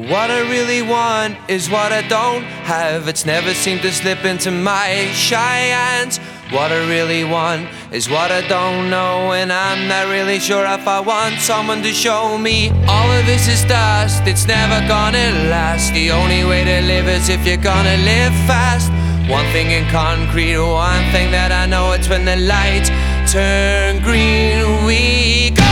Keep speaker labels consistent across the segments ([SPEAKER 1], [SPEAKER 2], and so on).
[SPEAKER 1] What I really want is what I don't have. It's never seemed to slip into my shy hands. What I really want is what I don't know, and I'm not really sure if I want someone to show me. All of this is dust, it's never gonna last. The only way to live is if you're gonna live fast. One thing in concrete, one thing that I know, it's when the lights turn green, we go!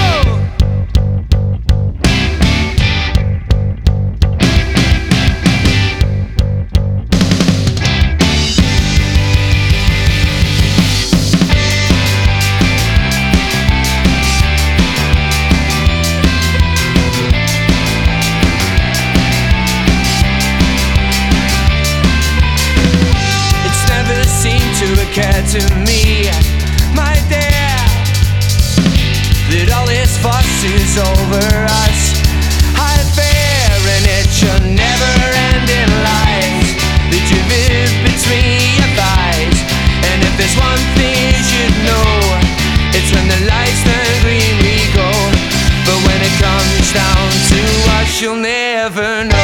[SPEAKER 1] Care to me, my dear, that all this fuss is over us. I fear, and it should never end in lies that you live between your thighs. And if there's one thing you should know, it's when the lights turn green we go. But when it comes down to us, you'll never know.